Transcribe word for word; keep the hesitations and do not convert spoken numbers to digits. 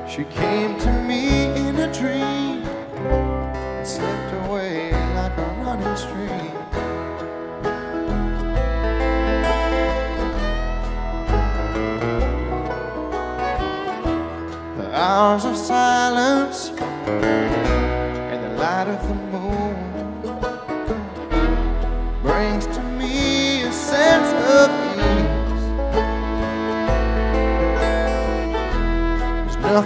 She came to me in a dream and slipped away like a running stream. The hours of silence and the light of the moon brings to